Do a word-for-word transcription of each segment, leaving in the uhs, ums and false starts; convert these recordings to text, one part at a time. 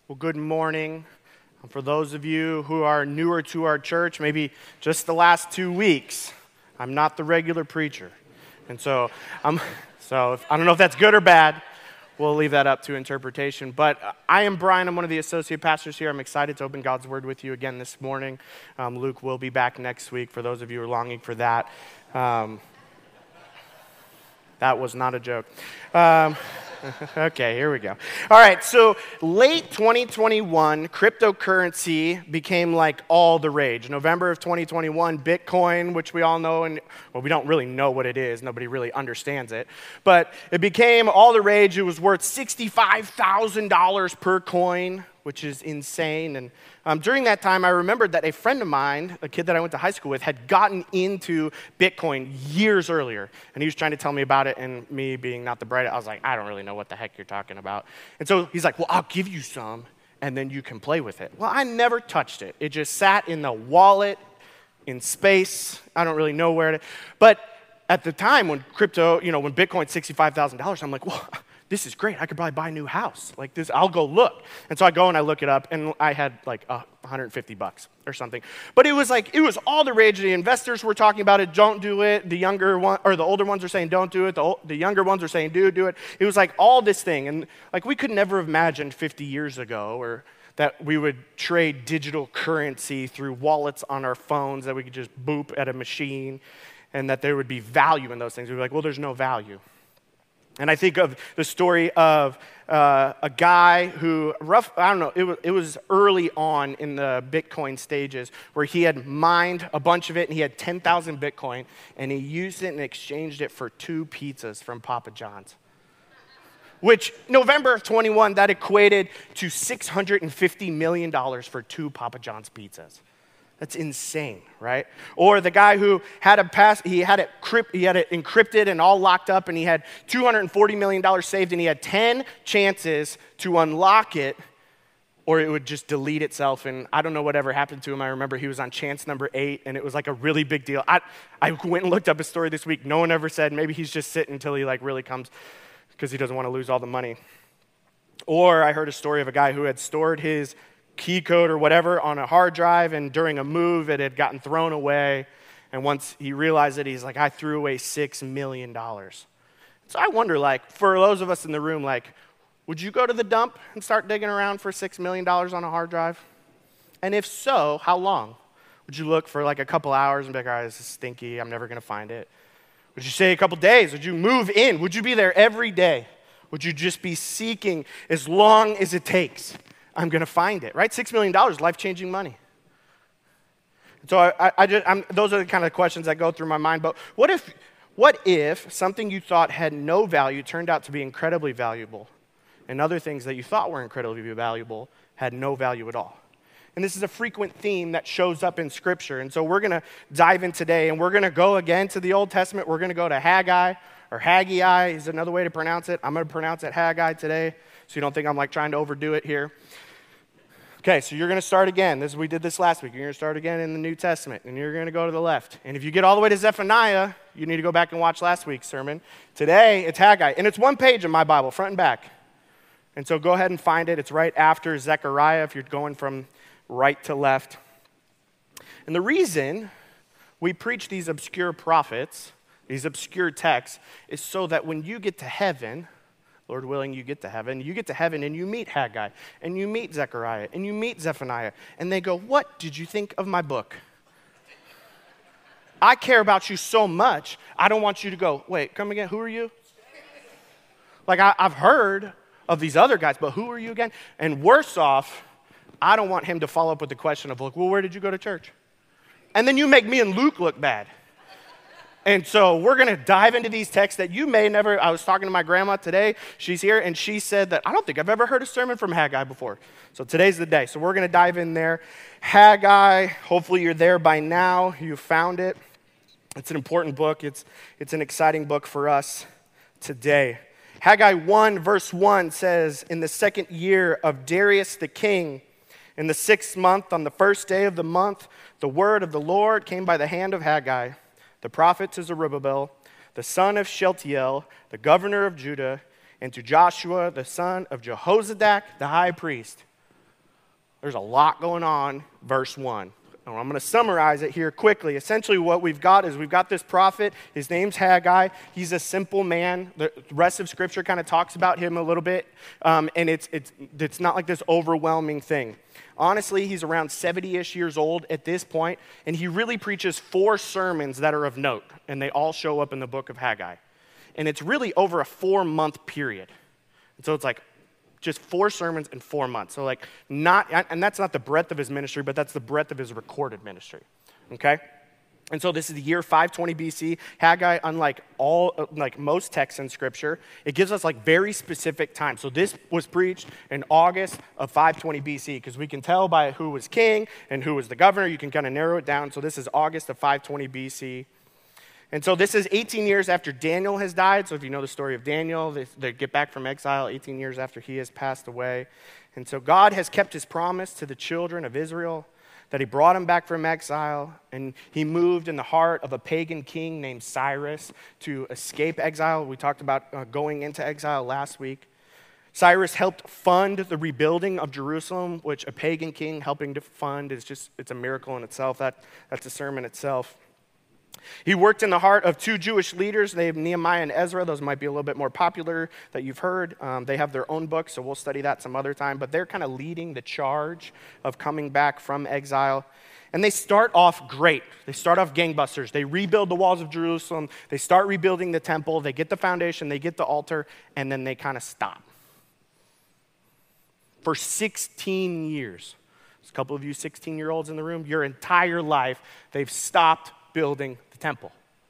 Well, good morning. For those of you who are newer to our church, maybe just the last two weeks, I'm not the regular preacher. And so, I'm, so if, I don't know if that's good or bad. We'll leave that up to interpretation. But I am Brian. I'm one of the associate pastors here. I'm excited to open God's Word with you again this morning. Um, Luke will be back next week for those of you who are longing for that. Um, that was not a joke. Um, Okay, here we go. All right, so late twenty twenty-one, cryptocurrency became like all the rage. November of twenty twenty-one, Bitcoin, which we all know, and well, we don't really know what it is. Nobody really understands it. But it became all the rage. It was worth sixty-five thousand dollars per coin, which is insane. And um, during that time, I remembered that a friend of mine, a kid that I went to high school with, had gotten into Bitcoin years earlier. And he was trying to tell me about it, and me being not the bright, I was like, I don't really know what the heck you're talking about. And so he's like, well, I'll give you some, and then you can play with it. Well, I never touched it. It just sat in the wallet in space. I don't really know where it is. But at the time when crypto, you know, when Bitcoin's sixty-five thousand dollars, I'm like, well, this is great. I could probably buy a new house. Like this, I'll go look. And so I go and I look it up, and I had like uh, one hundred fifty bucks or something. But it was like, it was all the rage. The investors were talking about it, don't do it. The younger one, or the older ones are saying, don't do it. The, old, the younger ones are saying, do, do it. It was like all this thing. And like we could never have imagined fifty years ago or that we would trade digital currency through wallets on our phones, that we could just boop at a machine, and that there would be value in those things. We'd be like, well, there's no value. And I think of the story of uh, a guy who, rough, I don't know, it was, it was early on in the Bitcoin stages where he had mined a bunch of it, and he had ten thousand Bitcoin, and he used it and exchanged it for two pizzas from Papa John's. Which, November of twenty-one, that equated to six hundred fifty million dollars for two Papa John's pizzas. That's insane, right? Or the guy who had a pass, he had it crypt, he had it encrypted and all locked up, and he had two hundred forty million dollars saved, and he had ten chances to unlock it, or it would just delete itself. And I don't know whatever happened to him. I remember he was on chance number eight, and it was like a really big deal. I, I went and looked up his story this week. No one ever said maybe he's just sitting until he like really comes because he doesn't want to lose all the money. Or I heard a story of a guy who had stored his key code or whatever on a hard drive, and during a move it had gotten thrown away, and once he realized it, he's like, I threw away six million dollars. So I wonder, like, for those of us in the room, like, would you go to the dump and start digging around for six million dollars on a hard drive? And if so, how long? Would you look for like a couple hours and be like, all right, this is stinky, I'm never going to find it? Would you say a couple days? Would you move in? Would you be there every day? Would you just be seeking as long as it takes? I'm going to find it, right? Six million dollars, life-changing money. So I, I, I just, I'm, those are the kind of questions that go through my mind. But what if, what if something you thought had no value turned out to be incredibly valuable, and other things that you thought were incredibly valuable had no value at all? And this is a frequent theme that shows up in Scripture. And so we're going to dive in today, and we're going to go again to the Old Testament. We're going to go to Haggai, or Haggai is another way to pronounce it. I'm going to pronounce it Haggai today, so you don't think I'm like trying to overdo it here. Okay, so you're going to start again. This we did this last week. You're going to start again in the New Testament, and you're going to go to the left. And if you get all the way to Zephaniah, you need to go back and watch last week's sermon. Today, it's Haggai, and it's one page in my Bible, front and back. And so go ahead and find it. It's right after Zechariah if you're going from right to left. And the reason we preach these obscure prophets, these obscure texts, is so that when you get to heaven, Lord willing, you get to heaven. You get to heaven and you meet Haggai, and you meet Zechariah, and you meet Zephaniah, and they go, what did you think of my book? I care about you so much, I don't want you to go, wait, come again, who are you? Like, I, I've heard of these other guys, but who are you again? And worse off, I don't want him to follow up with the question of, like, well, where did you go to church? And then you make me and Luke look bad. And so we're going to dive into these texts that you may never, I was talking to my grandma today, she's here, and she said that, I don't think I've ever heard a sermon from Haggai before. So today's the day. So we're going to dive in there. Haggai, hopefully you're there by now. You found it. It's an important book. It's, it's an exciting book for us today. Haggai one verse one says, in the second year of Darius the king, in the sixth month, on the first day of the month, the word of the Lord came by the hand of Haggai, the prophet, to Zerubbabel, the son of Shealtiel, the governor of Judah, and to Joshua, the son of Jehozadak, the high priest. there's a lot going on, verse one. I'm going to summarize it here quickly. Essentially what we've got is we've got this prophet. His name's Haggai. He's a simple man. The rest of Scripture kind of talks about him a little bit, um, and it's, it's, it's not like this overwhelming thing. Honestly, he's around seventy-ish years old at this point, and he really preaches four sermons that are of note, and they all show up in the book of Haggai. And it's really over a four-month period. And so it's like just four sermons in four months. So like not, and that's not the breadth of his ministry, but that's the breadth of his recorded ministry, okay? And so this is the year five twenty B C. Haggai, unlike all, like most texts in Scripture, it gives us like very specific time. So this was preached in August of five twenty B C, because we can tell by who was king and who was the governor. You can kind of narrow it down. So this is August of five twenty B C. And so this is eighteen years after Daniel has died. So if you know the story of Daniel, they, they get back from exile eighteen years after he has passed away. And so God has kept his promise to the children of Israel that he brought them back from exile, and he moved in the heart of a pagan king named Cyrus to escape exile. We talked about uh, going into exile last week. Cyrus helped fund the rebuilding of Jerusalem, which a pagan king helping to fund is just, it's a miracle in itself. That, that's a sermon itself. He worked in the heart of two Jewish leaders. They have Nehemiah and Ezra. Those might be a little bit more popular that you've heard. Um, they have their own books, so we'll study that some other time. But they're kind of leading the charge of coming back from exile. And they start off great. They start off gangbusters. They rebuild the walls of Jerusalem. They start rebuilding the temple. They get the foundation. They get the altar. And then they kind of stop. For sixteen years. There's a couple of you sixteen-year-olds in the room. Your entire life, they've stopped building the temple.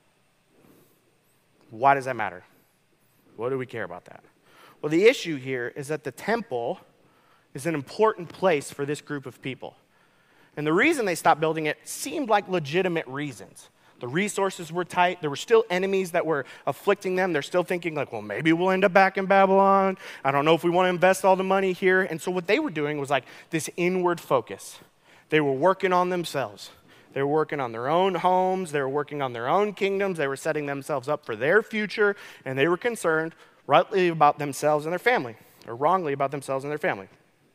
Why does that matter? What do we care about that? Well, the issue here is that the temple is an important place for this group of people. And the reason they stopped building it seemed like legitimate reasons. The resources were tight. There were still enemies that were afflicting them. They're still thinking like, well, maybe we'll end up back in Babylon. I don't know if we want to invest all the money here. And so what they were doing was like this inward focus. They were working on themselves. They were working on their own homes. They were working on their own kingdoms. They were setting themselves up for their future, and they were concerned rightly about themselves and their family, or wrongly about themselves and their family.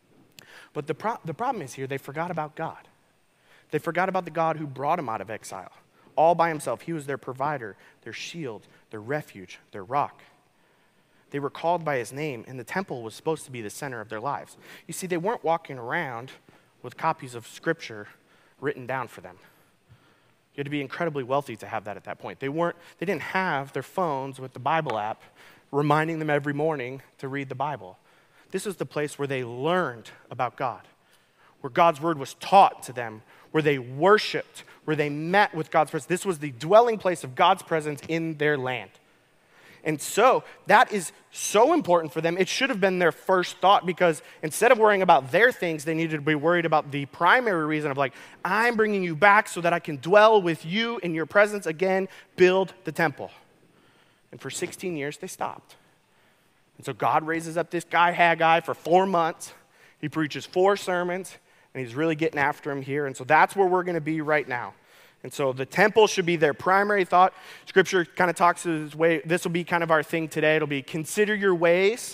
But the, pro- the problem is here, they forgot about God. They forgot about the God who brought them out of exile, all by himself. He was their provider, their shield, their refuge, their rock. They were called by his name, and the temple was supposed to be the center of their lives. You see, they weren't walking around with copies of Scripture written down for them. You had to be incredibly wealthy to have that at that point. They weren't, they didn't have their phones with the Bible app reminding them every morning to read the Bible. This was the place where they learned about God, where God's word was taught to them, where they worshiped, where they met with God's presence. This was the dwelling place of God's presence in their land. And so that is so important for them. It should have been their first thought, because instead of worrying about their things, they needed to be worried about the primary reason of like, I'm bringing you back so that I can dwell with you in your presence again, build the temple. And for sixteen years, they stopped. And so God raises up this guy, Haggai, for four months. He preaches four sermons, and he's really getting after him here. And so that's where we're going to be right now. And so the temple should be their primary thought. Scripture kind of talks to this way. This will be kind of our thing today. It'll be consider your ways.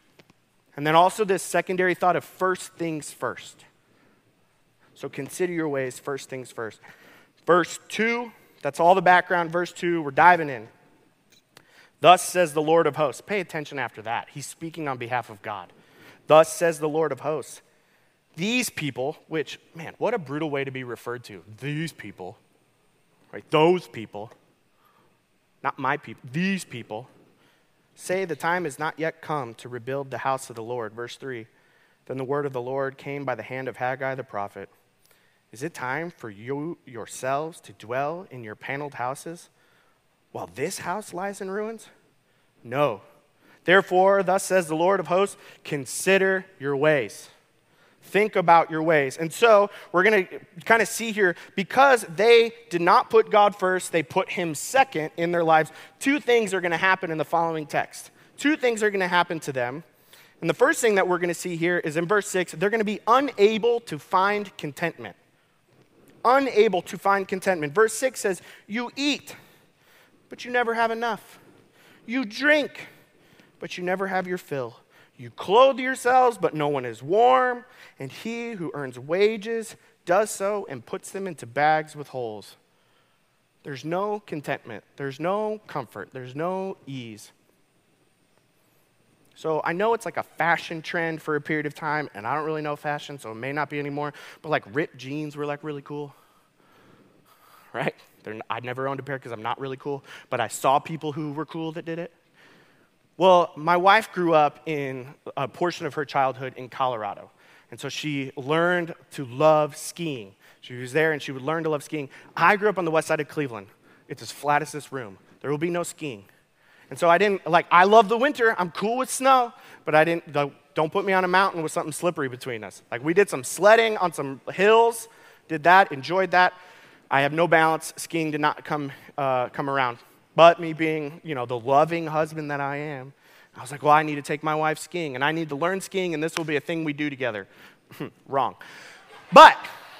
And then also this secondary thought of first things first. So consider your ways, first things first. Verse two, that's all the background. Verse two, we're diving in. Thus says the Lord of hosts. Pay attention after that. He's speaking on behalf of God. Thus says the Lord of hosts. These people, which, man, what a brutal way to be referred to. These people. Right, those people, not my people, these people, say the time has not yet come to rebuild the house of the Lord. Verse three, then the word of the Lord came by the hand of Haggai the prophet. Is it time for you yourselves to dwell in your paneled houses while this house lies in ruins? No. Therefore, thus says the Lord of hosts, consider your ways. Think about your ways. And so we're going to kind of see here, because they did not put God first, they put him second in their lives. Two things are going to happen in the following text. Two things are going to happen to them. And the first thing that we're going to see here is in verse six, they're going to be unable to find contentment. Unable to find contentment. Verse six says, you eat, but you never have enough. You drink, but you never have your fill. You clothe yourselves, but no one is warm, and he who earns wages does so and puts them into bags with holes. There's no contentment. There's no comfort. There's no ease. So I know it's like a fashion trend for a period of time, and I don't really know fashion, so it may not be anymore, but like ripped jeans were like really cool, right? They're, I never owned a pair because I'm not really cool, but I saw people who were cool that did it. Well, my wife grew up in a portion of her childhood in Colorado, and so she learned to love skiing. She was there, and she would learn to love skiing. I grew up on the west side of Cleveland. It's as flat as this room. There will be no skiing. And so I didn't, like, I love the winter. I'm cool with snow, but I didn't, don't put me on a mountain with something slippery between us. Like, we did some sledding on some hills, did that, enjoyed that. I have no balance. Skiing did not come uh, come around. But me being, you know, the loving husband that I am, I was like, well, I need to take my wife skiing, and I need to learn skiing, and this will be a thing we do together. Wrong. But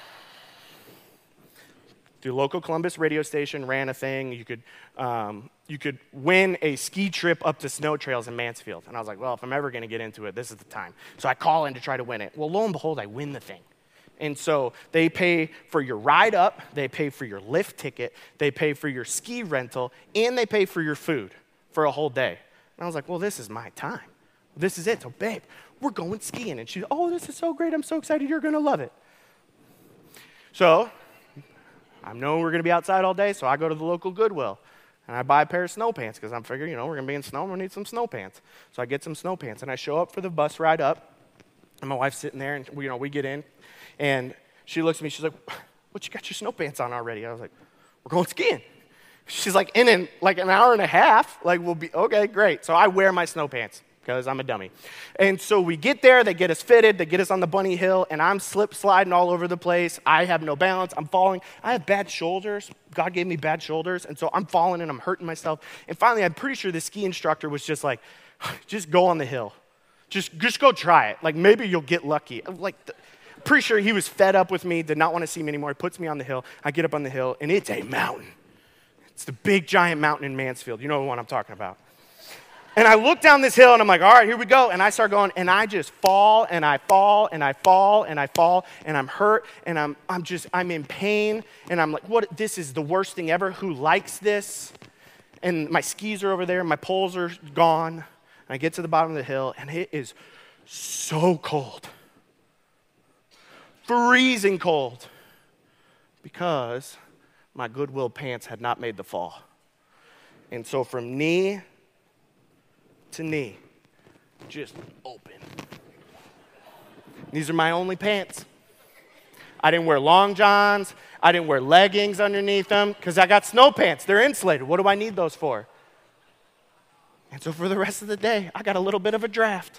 the local Columbus radio station ran a thing. You could um, you could win a ski trip up to snow trails in Mansfield. And I was like, well, if I'm ever going to get into it, this is the time. So I call in to try to win it. Well, lo and behold, I win the thing. And so they pay for your ride up, they pay for your lift ticket, they pay for your ski rental, and they pay for your food for a whole day. And I was like, well, this is my time. This is it. So, babe, we're going skiing. And she's, oh, this is so great. I'm so excited. You're going to love it. So I know we're going to be outside all day, so I go to the local Goodwill, and I buy a pair of snow pants because I'm figuring, you know, we're going to be in snow, and we need some snow pants. So I get some snow pants, and I show up for the bus ride up, and my wife's sitting there, and, we, you know, we get in, and she looks at me, she's like, what, you got your snow pants on already? I was like, we're going skiing. She's like, in, in like an hour and a half, like, we'll be, okay, great. So I wear my snow pants because I'm a dummy. And so we get there, they get us fitted, they get us on the bunny hill, and I'm slip sliding all over the place. I have no balance, I'm falling. I have bad shoulders. God gave me bad shoulders, and so I'm falling and I'm hurting myself. And finally, I'm pretty sure the ski instructor was just like, just go on the hill. Just, just go try it. Like, maybe you'll get lucky. Like, the, pretty sure he was fed up with me, did not want to see me anymore. He puts me on the hill. I get up on the hill, and it's a mountain. It's the big, giant mountain in Mansfield. You know the one I'm talking about. And I look down this hill, and I'm like, all right, here we go. And I start going, and I just fall, and I fall, and I fall, and I fall, and I'm hurt, and I'm I'm just, I'm in pain. And I'm like, what? This is the worst thing ever. Who likes this? And my skis are over there. My poles are gone. And I get to the bottom of the hill, and it is so cold. Freezing cold. Because my Goodwill pants had not made the fall. And so from knee to knee, just open. These are my only pants. I didn't wear long johns. I didn't wear leggings underneath them because I got snow pants. They're insulated. What do I need those for? And so for the rest of the day, I got a little bit of a draft.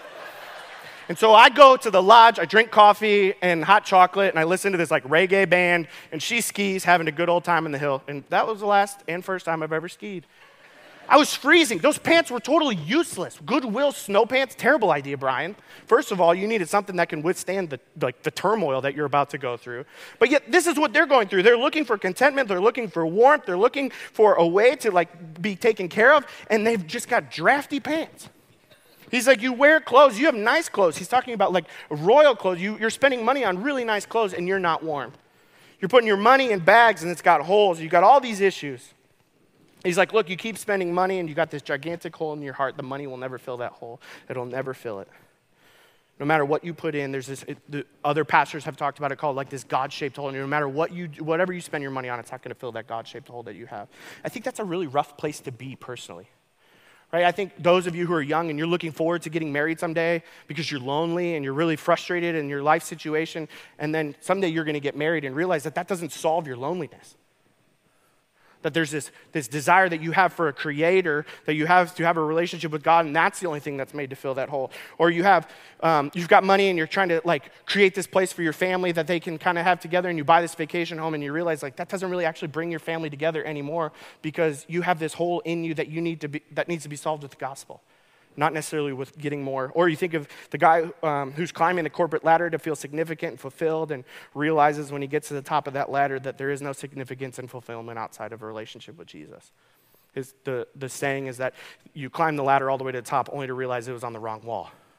And so I go to the lodge, I drink coffee and hot chocolate, and I listen to this like reggae band, and she skis, having a good old time in the hill. And that was the last and first time I've ever skied. I was freezing. Those pants were totally useless. Goodwill snow pants, terrible idea, Brian. First of all, you needed something that can withstand the, like, the turmoil that you're about to go through. But yet, this is what they're going through. They're looking for contentment. They're looking for warmth. They're looking for a way to like be taken care of, and they've just got drafty pants. He's like, you wear clothes. You have nice clothes. He's talking about like royal clothes. You, you're spending money on really nice clothes, and you're not warm. You're putting your money in bags, and it's got holes. You got all these issues. He's like, look, you keep spending money and you got this gigantic hole in your heart. The money will never fill that hole. It'll never fill it. No matter what you put in, there's this, it, the other pastors have talked about it called like this God-shaped hole. And no matter what you, whatever you spend your money on, it's not going to fill that God-shaped hole that you have. I think that's a really rough place to be personally. Right? I think those of you who are young and you're looking forward to getting married someday because you're lonely and you're really frustrated in your life situation, and then someday you're going to get married and realize that that doesn't solve your loneliness. That there's this, this desire that you have for a creator, that you have to have a relationship with God, and that's the only thing that's made to fill that hole. Or you have, um, you've got money and you're trying to like create this place for your family that they can kind of have together, and you buy this vacation home and you realize like that doesn't really actually bring your family together anymore because you have this hole in you that you need to be, that needs to be solved with the gospel. Not necessarily with getting more. Or you think of the guy um, who's climbing the corporate ladder to feel significant and fulfilled and realizes when he gets to the top of that ladder that there is no significance and fulfillment outside of a relationship with Jesus. His, the, the saying is that you climb the ladder all the way to the top only to realize it was on the wrong wall.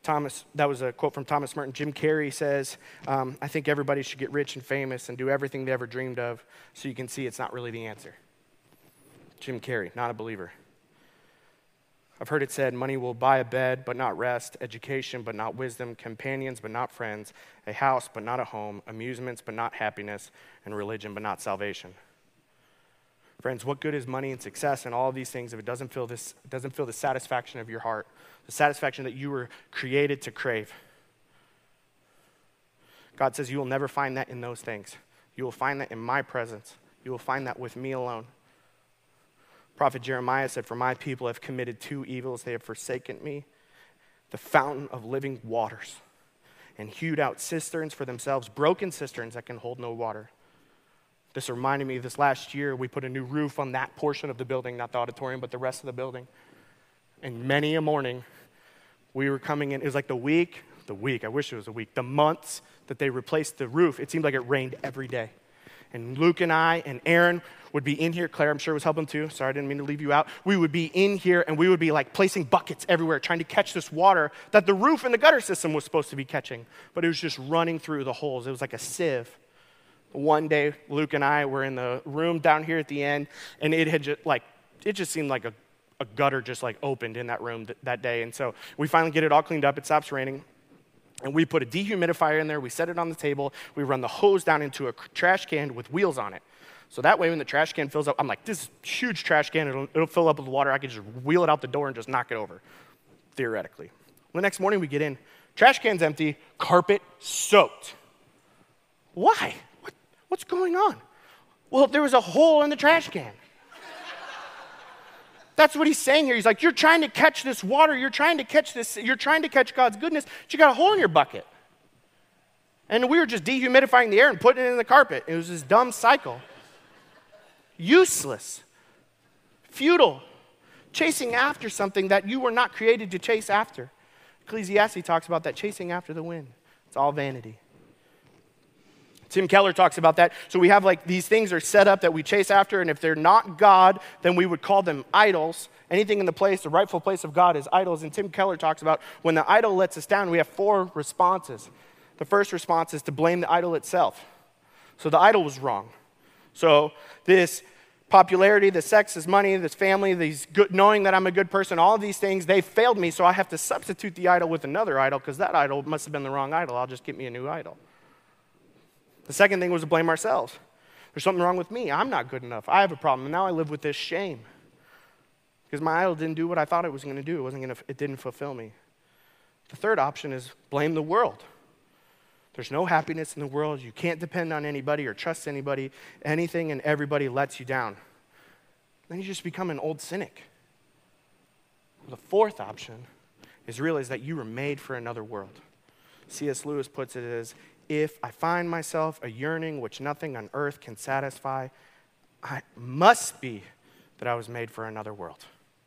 Thomas, that was a quote from Thomas Merton. Jim Carrey says, um, I think everybody should get rich and famous and do everything they ever dreamed of so you can see it's not really the answer. Jim Carrey, not a believer. I've heard it said, money will buy a bed, but not rest, education, but not wisdom, companions, but not friends, a house, but not a home, amusements, but not happiness, and religion, but not salvation. Friends, what good is money and success and all of these things if it doesn't feel this, it doesn't feel the satisfaction of your heart, the satisfaction that you were created to crave? God says you will never find that in those things. You will find that in my presence. You will find that with me alone. Prophet Jeremiah said, for my people have committed two evils. They have forsaken me, the fountain of living waters, and hewed out cisterns for themselves, broken cisterns that can hold no water. This reminded me, this last year, we put a new roof on that portion of the building, not the auditorium, but the rest of the building. And many a morning, we were coming in, it was like the week, the week, I wish it was a week, the months that they replaced the roof, it seemed like it rained every day. And Luke and I and Aaron would be in here. Claire, I'm sure, was helping too. Sorry, I didn't mean to leave you out. We would be in here, and we would be like placing buckets everywhere, trying to catch this water that the roof and the gutter system was supposed to be catching. But it was just running through the holes. It was like a sieve. One day, Luke and I were in the room down here at the end, and it had just like, it just seemed like a, a gutter just like opened in that room th- that day. And so we finally get it all cleaned up. It stops raining. And we put a dehumidifier in there. We set it on the table. We run the hose down into a trash can with wheels on it. So that way when the trash can fills up, I'm like, this huge trash can, it'll, it'll fill up with water. I can just wheel it out the door and just knock it over, theoretically. The next morning we get in, trash can's empty, carpet soaked. Why? What, what's going on? Well, there was a hole in the trash can. That's what he's saying here. He's like, you're trying to catch this water. You're trying to catch this. You're trying to catch God's goodness, but you got a hole in your bucket. And we were just dehumidifying the air and putting it in the carpet. It was this dumb cycle. Useless. Futile. Chasing after something that you were not created to chase after. Ecclesiastes talks about that, chasing after the wind. It's all vanity. Tim Keller talks about that. So we have like these things are set up that we chase after, and if they're not God, then we would call them idols. Anything in the place, the rightful place of God is idols. And Tim Keller talks about when the idol lets us down, we have four responses. The first response is to blame the idol itself. So the idol was wrong. So this popularity, this sex, this money, this family, these good, knowing that I'm a good person, all of these things, they failed me, so I have to substitute the idol with another idol because that idol must have been the wrong idol. I'll just get me a new idol. The second thing was to blame ourselves. There's something wrong with me. I'm not good enough. I have a problem. And now I live with this shame because my idol didn't do what I thought it was going to do. It wasn't going to. It didn't fulfill me. The third option is blame the world. There's no happiness in the world. You can't depend on anybody or trust anybody. Anything and everybody lets you down. Then you just become an old cynic. The fourth option is realize that you were made for another world. C S Lewis puts it as, if I find myself a yearning which nothing on earth can satisfy, it must be that I was made for another world.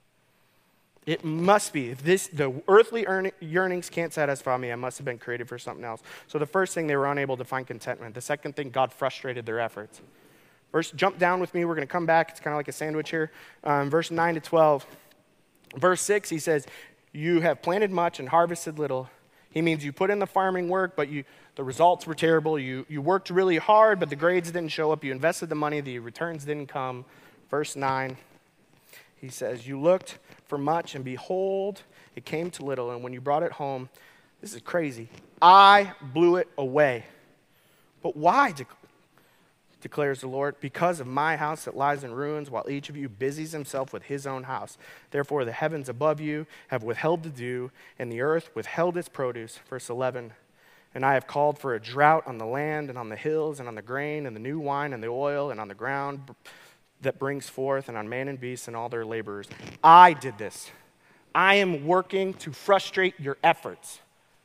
It must be. If this, the earthly yearnings can't satisfy me, I must have been created for something else. So the first thing, they were unable to find contentment. The second thing, God frustrated their efforts. Verse, jump down with me. We're going to come back. It's kind of like a sandwich here. Um, verse nine to twelve. Verse six, he says, you have planted much and harvested little. He means you put in the farming work, but you the results were terrible. You, you worked really hard, but the grades didn't show up. You invested the money. The returns didn't come. Verse nine, he says, you looked for much, and behold, it came to little. And when you brought it home, this is crazy, I blew it away. But why, de- declares the Lord? Because of my house that lies in ruins, while each of you busies himself with his own house. Therefore, the heavens above you have withheld the dew, and the earth withheld its produce. Verse eleven, and I have called for a drought on the land and on the hills and on the grain and the new wine and the oil and on the ground that brings forth and on man and beast and all their laborers. I did this. I am working to frustrate your efforts.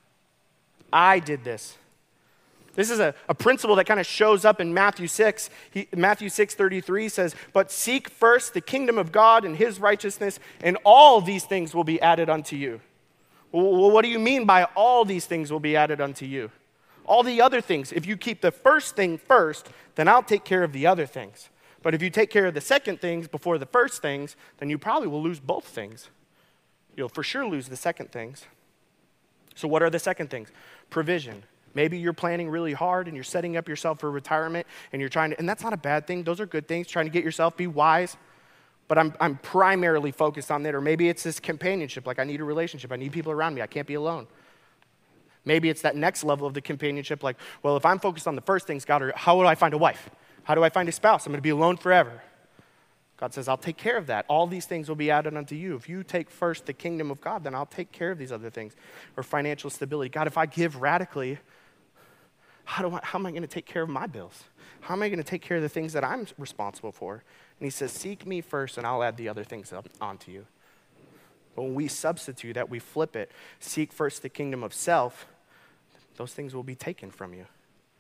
I did this. This is a, a principle that kind of shows up in Matthew six. He, Matthew six thirty-three says, but seek first the kingdom of God and his righteousness, and all these things will be added unto you. Well, what do you mean by all these things will be added unto you? All the other things. If you keep the first thing first, then I'll take care of the other things. But if you take care of the second things before the first things, then you probably will lose both things. You'll for sure lose the second things. So what are the second things? Provision. Maybe you're planning really hard and you're setting up yourself for retirement and you're trying to, and that's not a bad thing. Those are good things, trying to get yourself, be wise. But I'm, I'm primarily focused on that. Or maybe it's this companionship, like I need a relationship. I need people around me. I can't be alone. Maybe it's that next level of the companionship, like, well, if I'm focused on the first things, God, how do I find a wife? How do I find a spouse? I'm going to be alone forever. God says, I'll take care of that. All these things will be added unto you. If you take first the kingdom of God, then I'll take care of these other things. Or financial stability. God, if I give radically, how, do I, how am I going to take care of my bills? How am I going to take care of the things that I'm responsible for? And he says, seek me first and I'll add the other things up onto you. But when we substitute that, we flip it, seek first the kingdom of self, those things will be taken from you.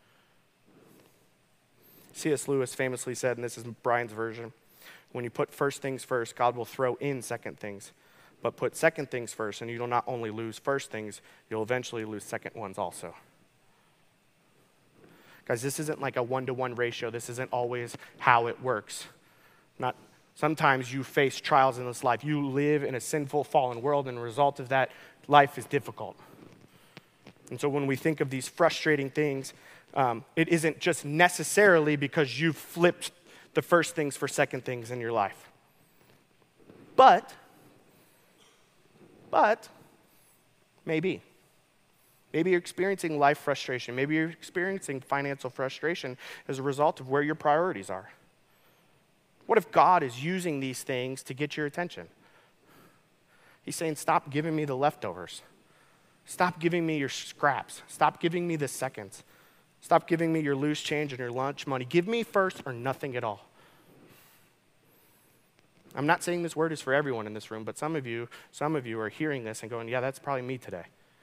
C S Lewis famously said, and this is Brian's version, when you put first things first, God will throw in second things. But put second things first, and you'll not only lose first things, you'll eventually lose second ones also. Guys, this isn't like a one-to-one ratio. This isn't always how it works. Not sometimes you face trials in this life. You live in a sinful, fallen world, and the result of that, life is difficult. And so when we think of these frustrating things, um, it isn't just necessarily because you flipped the first things for second things in your life. But, but, maybe. Maybe you're experiencing life frustration. Maybe you're experiencing financial frustration as a result of where your priorities are. What if God is using these things to get your attention? He's saying, stop giving me the leftovers. Stop giving me your scraps. Stop giving me the seconds. Stop giving me your loose change and your lunch money. Give me first or nothing at all. I'm not saying this word is for everyone in this room, but some of you, some of you are hearing this and going, yeah, that's probably me today.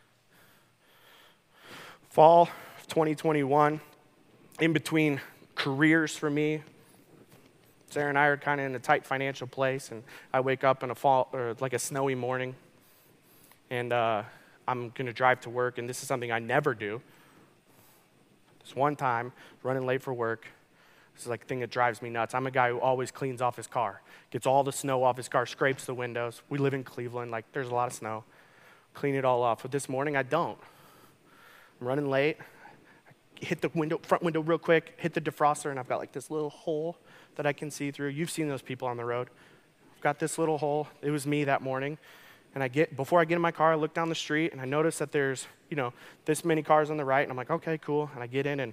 Fall of twenty twenty-one, in between careers for me, Sarah and I are kind of in a tight financial place, and I wake up in a fall, or like a snowy morning, and uh, I'm going to drive to work, and this is something I never do. This one time, running late for work, this is like a thing that drives me nuts. I'm a guy who always cleans off his car, gets all the snow off his car, scrapes the windows. We live in Cleveland, like there's a lot of snow. Clean it all off. But this morning, I don't. I'm running late. I hit the window, front window real quick, hit the defroster, and I've got like this little hole that I can see through. You've seen those people on the road. I've got this little hole. It was me that morning. And I get, before I get in my car, I look down the street, and I notice that there's, you know, this many cars on the right, and I'm like, okay, cool. And I get in, and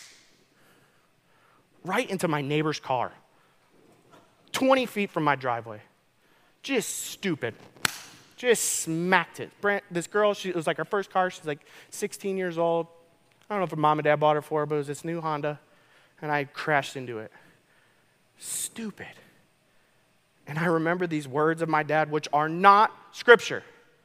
right into my neighbor's car, twenty feet from my driveway. Just stupid. Just smacked it. Brent, this girl, she, it was like her first car. She's like sixteen years old. I don't know if her mom and dad bought her for her, but it was this new Honda, and I crashed into it. Stupid. And I remember these words of my dad, which are not scripture.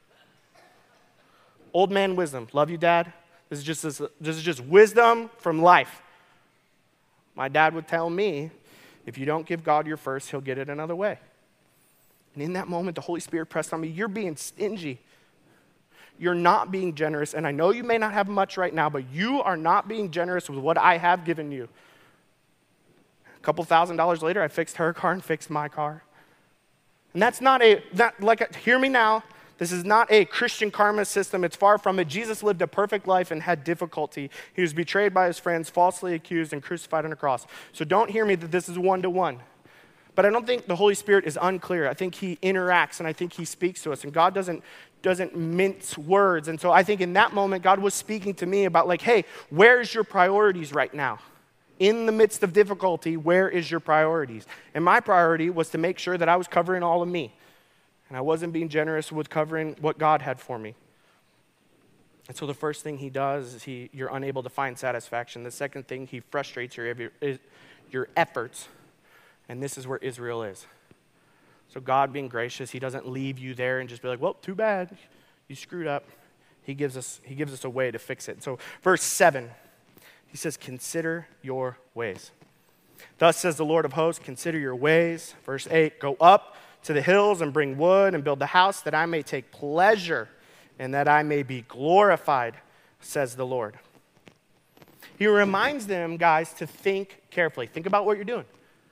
Old man wisdom. Love you, Dad. This is just this, this is just wisdom from life. My dad would tell me, if you don't give God your first, he'll get it another way. And in that moment, the Holy Spirit pressed on me, you're being stingy. You're not being generous. And I know you may not have much right now, but you are not being generous with what I have given you. A couple thousand dollars later, I fixed her car and fixed my car. And that's not a, that, like, hear me now, this is not a Christian karma system. It's far from it. Jesus lived a perfect life and had difficulty. He was betrayed by his friends, falsely accused, and crucified on a cross. So don't hear me that this is one-to-one. But I don't think the Holy Spirit is unclear. I think he interacts, and I think he speaks to us. And God doesn't, doesn't mince words. And so I think in that moment, God was speaking to me about like, hey, where's your priorities right now? In the midst of difficulty, where is your priorities? And my priority was to make sure that I was covering all of me. And I wasn't being generous with covering what God had for me. And so the first thing he does is he, you're unable to find satisfaction. The second thing, he frustrates your, your efforts. And this is where Israel is. So God being gracious, he doesn't leave you there and just be like, well, too bad. You screwed up. He gives us, he gives us a way to fix it. So verse seven. He says, consider your ways. Thus says the Lord of hosts, consider your ways. Verse eight, go up to the hills and bring wood and build the house that I may take pleasure and that I may be glorified, says the Lord. He reminds them, guys, to think carefully. Think about what you're doing.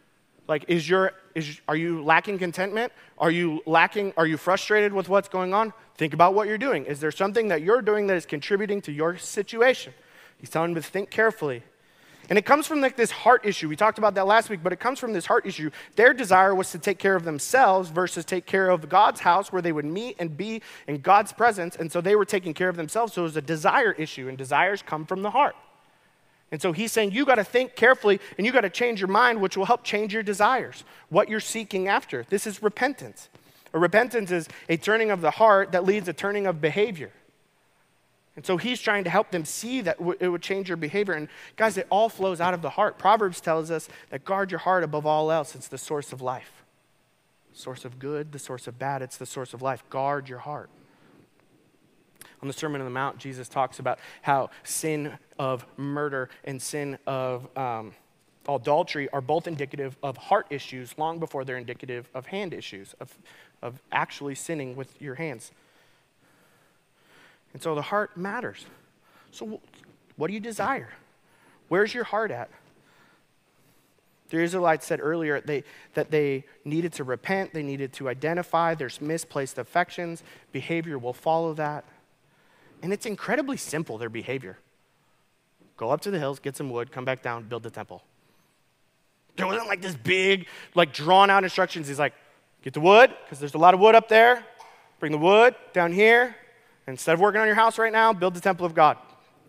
Like, is your, is, are you lacking contentment? Are you lacking, are you frustrated with what's going on? Think about what you're doing. Is there something that you're doing that is contributing to your situation? He's telling them to think carefully. And it comes from like this heart issue. We talked about that last week, but it comes from this heart issue. Their desire was to take care of themselves versus take care of God's house where they would meet and be in God's presence. And so they were taking care of themselves. So it was a desire issue, and desires come from the heart. And so he's saying you got to think carefully, and you got to change your mind, which will help change your desires, what you're seeking after. This is repentance. A repentance is a turning of the heart that leads a turning of behavior. And so he's trying to help them see that it would change your behavior. And guys, it all flows out of the heart. Proverbs tells us that guard your heart above all else. It's the source of life. Source of good, the source of bad. It's the source of life. Guard your heart. On the Sermon on the Mount, Jesus talks about how sin of murder and sin of um, adultery are both indicative of heart issues long before they're indicative of hand issues, of, of actually sinning with your hands. And so the heart matters. So what do you desire? Where's your heart at? The Israelites said earlier they, that they needed to repent, they needed to identify there's misplaced affections, behavior will follow that. And it's incredibly simple, their behavior. Go up to the hills, get some wood, come back down, build the temple. There wasn't like this big, like drawn out instructions. He's like, get the wood, because there's a lot of wood up there. Bring the wood down here. Instead of working on your house right now, build the temple of God.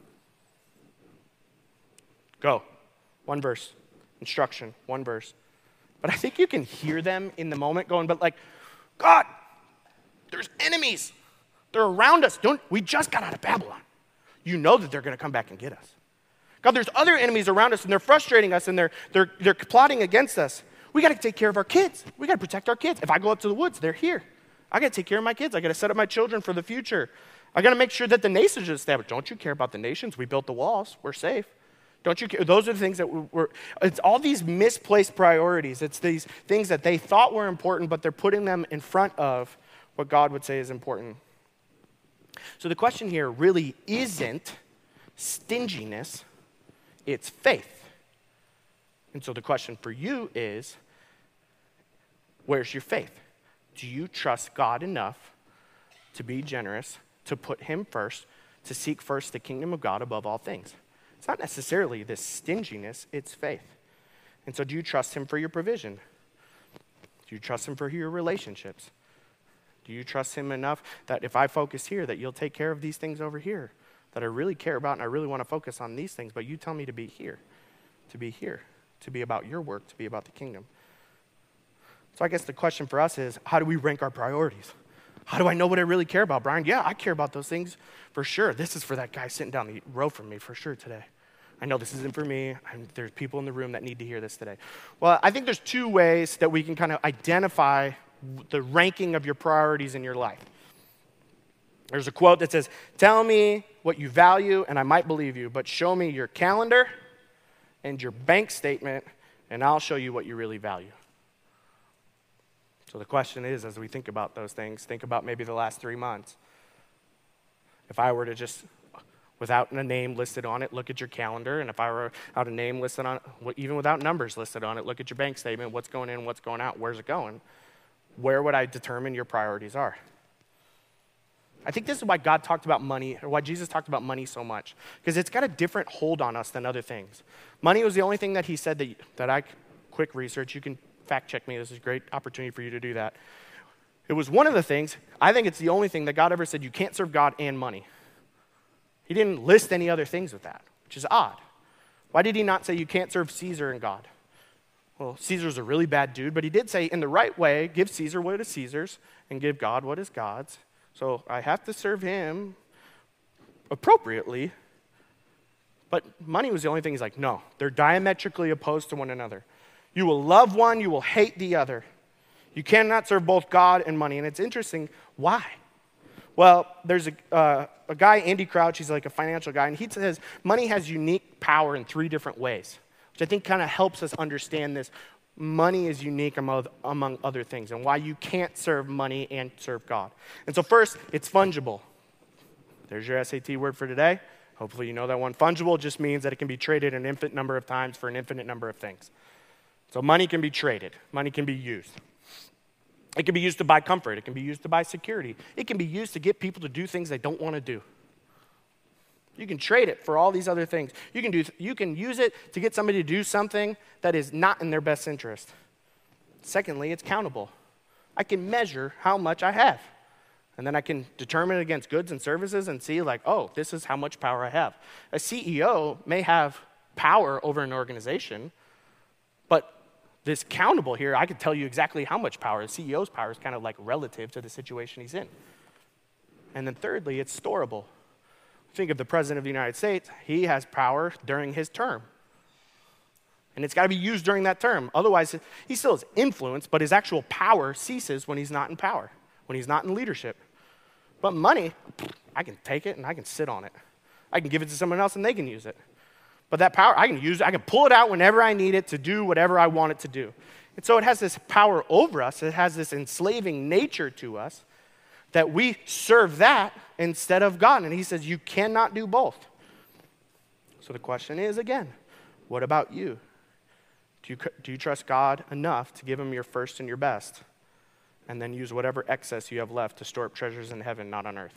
Go. One verse. Instruction. One verse. But I think you can hear them in the moment going, but like, God, there's enemies. They're around us. Don't, we just got out of Babylon. You know that they're going to come back and get us. God, there's other enemies around us, and they're frustrating us, and they're, they're, they're plotting against us. We got to take care of our kids. We got to protect our kids. If I go up to the woods, they're here. I got to take care of my kids. I got to set up my children for the future. I got to make sure that the nations are established. Don't you care about the nations? We built the walls. We're safe. Don't you care? Those are the things that we're, it's all these misplaced priorities. It's these things that they thought were important, but they're putting them in front of what God would say is important. So the question here really isn't stinginess, it's faith. And so the question for you is, where's your faith? Do you trust God enough to be generous, to put him first, to seek first the kingdom of God above all things? It's not necessarily this stinginess, it's faith. And so do you trust him for your provision? Do you trust him for your relationships? Do you trust him enough that if I focus here, that you'll take care of these things over here that I really care about and I really want to focus on these things, but you tell me to be here, to be here, to be about your work, to be about the kingdom. So I guess the question for us is, how do we rank our priorities? How do I know what I really care about, Brian? Yeah, I care about those things for sure. This is for that guy sitting down the row from me for sure today. I know this isn't for me. I'm, there's people in the room that need to hear this today. Well, I think there's two ways that we can kind of identify the ranking of your priorities in your life. There's a quote that says, tell me what you value and I might believe you, but show me your calendar and your bank statement and I'll show you what you really value. So the question is, as we think about those things, think about maybe the last three months. If I were to just, without a name listed on it, look at your calendar, and if I were out a name listed on it, even without numbers listed on it, look at your bank statement, what's going in, what's going out, where's it going? Where would I determine your priorities are? I think this is why God talked about money, or why Jesus talked about money so much, because it's got a different hold on us than other things. Money was the only thing that he said that, that I, quick research, you can fact check me, this is a great opportunity for you to do that. It was one of the things, I think it's the only thing that God ever said you can't serve God and money. He didn't list any other things with that, which is odd. Why did he not say you can't serve Caesar and God? Well, Caesar's a really bad dude, but he did say in the right way, give Caesar what is Caesar's and give God what is God's. So I have to serve him appropriately, but money was the only thing. He's like, no, they're diametrically opposed to one another. You will love one, you will hate the other. You cannot serve both God and money. And it's interesting, why? Well, there's a, uh, a guy, Andy Crouch, he's like a financial guy, and he says money has unique power in three different ways, which I think kind of helps us understand this. Money is unique among, among other things, and why you can't serve money and serve God. And so first, it's fungible. There's your S A T word for today. Hopefully you know that one. Fungible just means that it can be traded an infinite number of times for an infinite number of things. So money can be traded. Money can be used. It can be used to buy comfort. It can be used to buy security. It can be used to get people to do things they don't want to do. You can trade it for all these other things. You can do. You can use it to get somebody to do something that is not in their best interest. Secondly, it's countable. I can measure how much I have. And then I can determine it against goods and services and see like, oh, this is how much power I have. A C E O may have power over an organization, but this countable here, I can tell you exactly how much power. The C E O's power is kind of like relative to the situation he's in. And then thirdly, it's storable. Think of the President of the United States. He has power during his term. And it's got to be used during that term. Otherwise, he still has influence, but his actual power ceases when he's not in power, when he's not in leadership. But money, I can take it and I can sit on it. I can give it to someone else and they can use it. But that power, I can use it. I can pull it out whenever I need it to do whatever I want it to do. And so it has this power over us. It has this enslaving nature to us that we serve that instead of God. And he says, you cannot do both. So the question is, again, what about you? Do you, do you trust God enough to give him your first and your best, and then use whatever excess you have left to store up treasures in heaven, not on earth?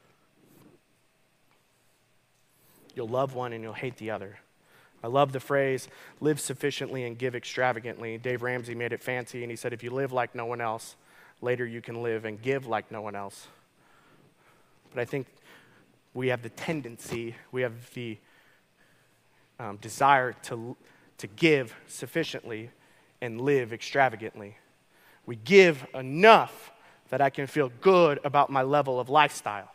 You'll love one and you'll hate the other. I love the phrase, live sufficiently and give extravagantly. Dave Ramsey made it fancy, and he said, if you live like no one else, later you can live and give like no one else. But I think we have the tendency, we have the um, desire to, to give sufficiently and live extravagantly. We give enough that I can feel good about my level of lifestyle.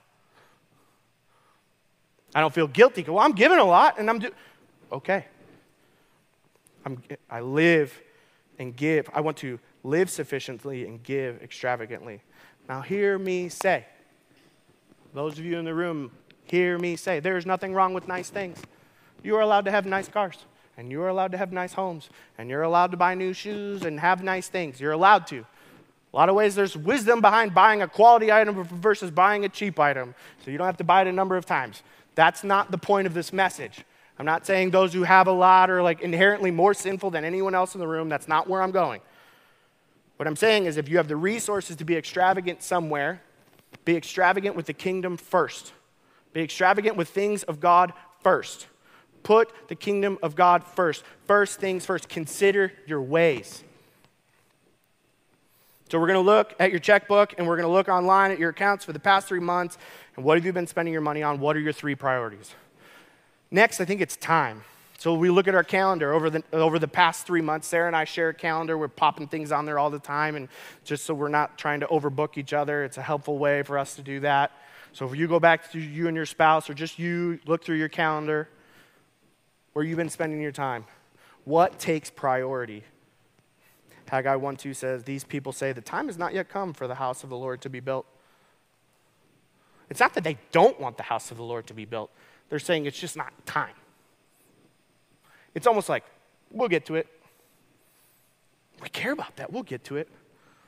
I don't feel guilty. Well, I'm giving a lot, and I'm doing, okay. I'm, I live and give. I want to live sufficiently and give extravagantly. Now hear me say, those of you in the room, hear me say, there is nothing wrong with nice things. You are allowed to have nice cars, and you are allowed to have nice homes, and you're allowed to buy new shoes and have nice things. You're allowed to. A lot of ways there's wisdom behind buying a quality item versus buying a cheap item, so you don't have to buy it a number of times. That's not the point of this message. I'm not saying those who have a lot are like inherently more sinful than anyone else in the room. That's not where I'm going. What I'm saying is if you have the resources to be extravagant somewhere, be extravagant with the kingdom first. Be extravagant with things of God first. Put the kingdom of God first. First things first. Consider your ways. So we're going to look at your checkbook, and we're going to look online at your accounts for the past three months, and what have you been spending your money on? What are your three priorities? Next, I think it's time. So we look at our calendar over the over the past three months. Sarah and I share a calendar. We're popping things on there all the time, and just so we're not trying to overbook each other, it's a helpful way for us to do that. So if you go back to you and your spouse, or just you, look through your calendar, where you've been spending your time. What takes priority? Haggai one two says, these people say, the time has not yet come for the house of the Lord to be built. It's not that they don't want the house of the Lord to be built. They're saying it's just not time. It's almost like, we'll get to it. We care about that. We'll get to it.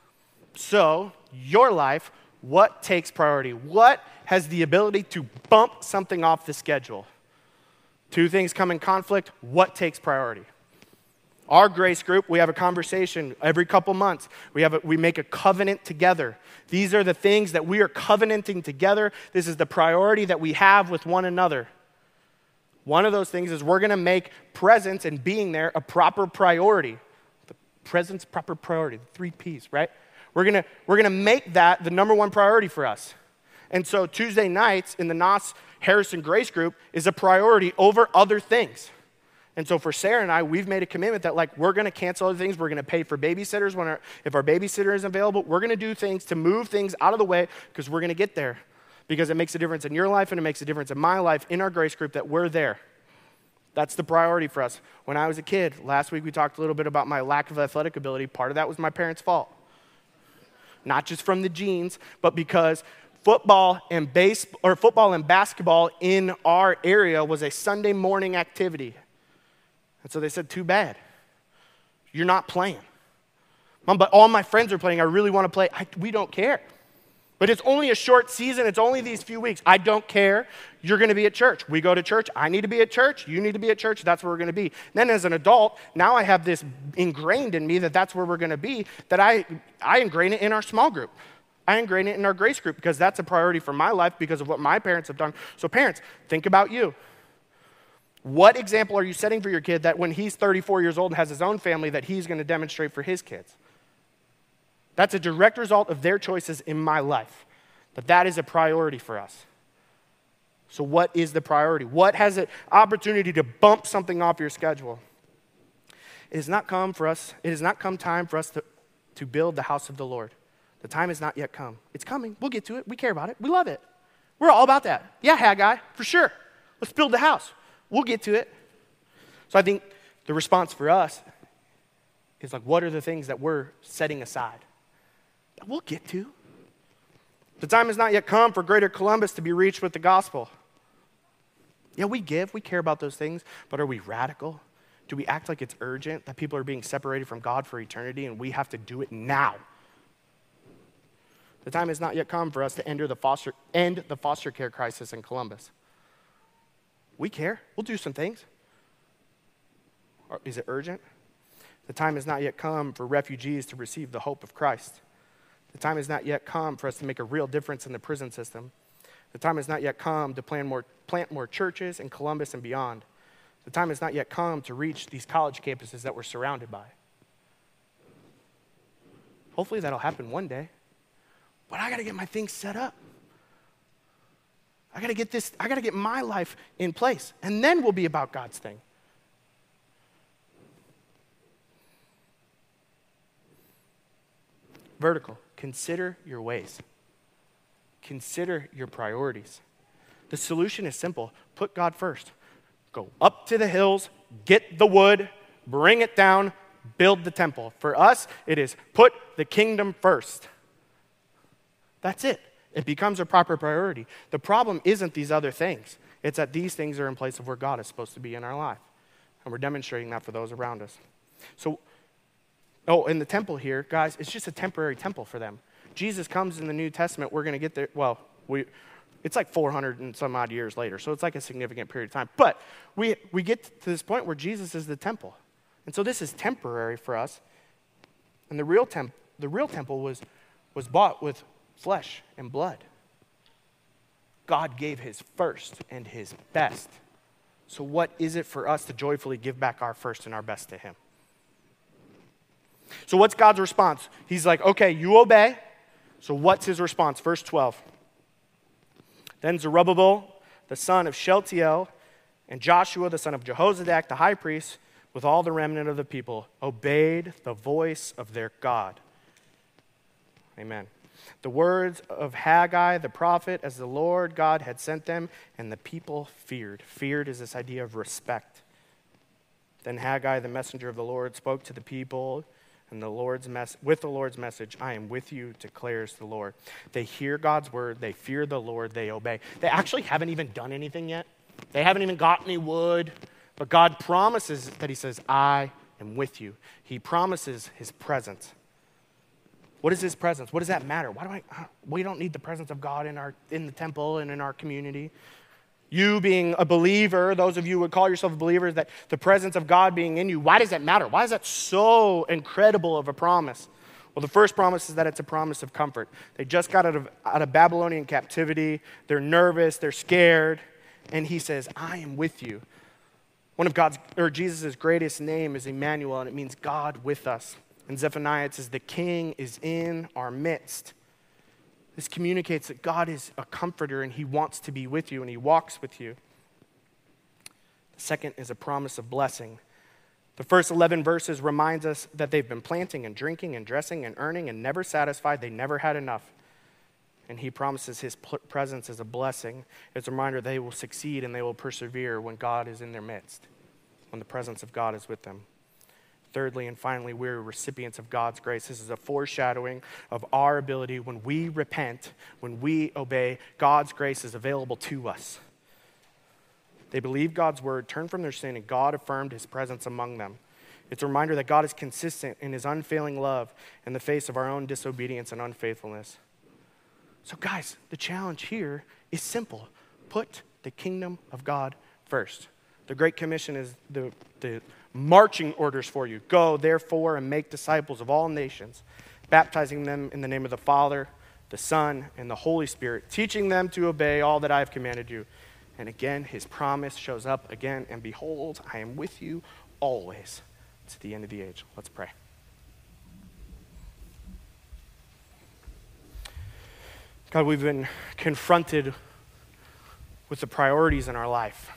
So, your life, what takes priority? What has the ability to bump something off the schedule? Two things come in conflict. What takes priority? Our grace group, we have a conversation every couple months. We have a, we make a covenant together. These are the things that we are covenanting together. This is the priority that we have with one another. One of those things is we're going to make presence and being there a proper priority. The presence, proper priority, the three P's, right? We're going to we're going to make that the number one priority for us. And so Tuesday nights in the N O S Harrison Grace group is a priority over other things. And so for Sarah and I, we've made a commitment that like we're going to cancel other things. We're going to pay for babysitters when our, if our babysitter isn't available. We're going to do things to move things out of the way because we're going to get there. Because it makes a difference in your life and it makes a difference in my life in our grace group that we're there. That's the priority for us. When I was a kid, last week we talked a little bit about my lack of athletic ability. Part of that was my parents' fault. Not just from the genes, but because football and base or football and basketball in our area was a Sunday morning activity. And so they said, too bad. You're not playing. Mom, but all my friends are playing. I really want to play. I, we don't care. But it's only a short season. It's only these few weeks. I don't care. You're going to be at church. We go to church. I need to be at church. You need to be at church. That's where we're going to be. Then as an adult, now I have this ingrained in me that that's where we're going to be, that I, I ingrain it in our small group. I ingrain it in our grace group because that's a priority for my life because of what my parents have done. So parents, think about you. What example are you setting for your kid that when he's thirty-four years old and has his own family that he's going to demonstrate for his kids? That's a direct result of their choices in my life. But that is a priority for us. So what is the priority? What has an opportunity to bump something off your schedule? It has not come for us, it has not come time for us to, to build the house of the Lord. The time has not yet come. It's coming. We'll get to it. We care about it. We love it. We're all about that. Yeah, Haggai, for sure. Let's build the house. We'll get to it. So I think the response for us is like, what are the things that we're setting aside? We'll get to. The time has not yet come for Greater Columbus to be reached with the gospel. Yeah, we give, we care about those things, but are we radical? Do we act like it's urgent, that people are being separated from God for eternity and we have to do it now? The time has not yet come for us to enter the foster, end the foster care crisis in Columbus. We care. We'll do some things. Or is it urgent? The time has not yet come for refugees to receive the hope of Christ. The time has not yet come for us to make a real difference in the prison system. The time has not yet come to plan more, plant more churches in Columbus and beyond. The time has not yet come to reach these college campuses that we're surrounded by. Hopefully that'll happen one day. But I got to get my things set up. I got to get this, I got to get my life in place. And then we'll be about God's thing. Vertical. Consider your ways. Consider your priorities. The solution is simple. Put God first. Go up to the hills, get the wood, bring it down, build the temple. For us, it is put the kingdom first. That's it. It becomes a proper priority. The problem isn't these other things. It's that these things are in place of where God is supposed to be in our life. And we're demonstrating that for those around us. So, oh, in the temple here, guys, it's just a temporary temple for them. Jesus comes in the New Testament. We're going to get there. Well, we, it's like four hundred and some odd years later. So it's like a significant period of time. But we, we get to this point where Jesus is the temple. And so this is temporary for us. And the real, temp, the real temple was, was bought with flesh and blood. God gave his first and his best. So what is it for us to joyfully give back our first and our best to him? So what's God's response? He's like, okay, you obey. So what's his response? Verse twelve. Then Zerubbabel, the son of Shealtiel, and Joshua, the son of Jehozadak, the high priest, with all the remnant of the people, obeyed the voice of their God. Amen. The words of Haggai, the prophet, as the Lord God had sent them, and the people feared. Feared is this idea of respect. Then Haggai, the messenger of the Lord, spoke to the people, and the Lord's mess with the Lord's message, I am with you, declares the Lord. They hear God's word, they fear the Lord, they obey. They actually haven't even done anything yet. They haven't even got any wood, but God promises that he says, I am with you. He promises his presence. What is his presence? What does that matter? Why do I, we don't need the presence of God in our in the temple and in our community. You being a believer, those of you who would call yourself believers, that the presence of God being in you, why does that matter? Why is that so incredible of a promise? Well, the first promise is that it's a promise of comfort. They just got out of, out of Babylonian captivity. They're nervous. They're scared. And he says, I am with you. One of God's, or Jesus' greatest name is Emmanuel, and it means God with us. And Zephaniah, it says, the king is in our midst. This communicates that God is a comforter and he wants to be with you and he walks with you. The second is a promise of blessing. The first eleven verses reminds us that they've been planting and drinking and dressing and earning and never satisfied. They never had enough. And he promises his presence as a blessing. It's a reminder they will succeed and they will persevere when God is in their midst, when the presence of God is with them. Thirdly and finally, we're recipients of God's grace. This is a foreshadowing of our ability when we repent, when we obey, God's grace is available to us. They believed God's word, turned from their sin, and God affirmed his presence among them. It's a reminder that God is consistent in his unfailing love in the face of our own disobedience and unfaithfulness. So guys, the challenge here is simple. Put the kingdom of God first. The Great Commission is the, the marching orders for you. Go, therefore, and make disciples of all nations, baptizing them in the name of the Father, the Son, and the Holy Spirit, teaching them to obey all that I have commanded you. And again, his promise shows up again, and behold, I am with you always to the end of the age. Let's pray. God, we've been confronted with the priorities in our life.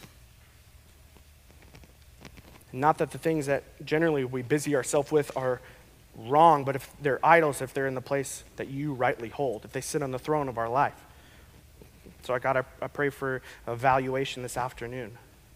Not that the things that generally we busy ourselves with are wrong, but if they're idols, if they're in the place that you rightly hold, if they sit on the throne of our life. So, God, I, I pray for evaluation this afternoon,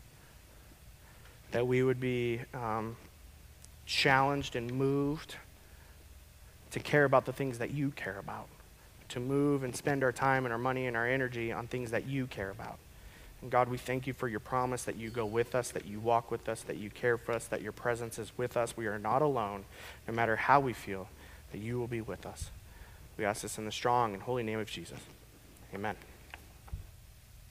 that we would be um, challenged and moved to care about the things that you care about, to move and spend our time and our money and our energy on things that you care about. And God, we thank you for your promise that you go with us, that you walk with us, that you care for us, that your presence is with us. We are not alone, no matter how we feel, that you will be with us. We ask this in the strong and holy name of Jesus. Amen.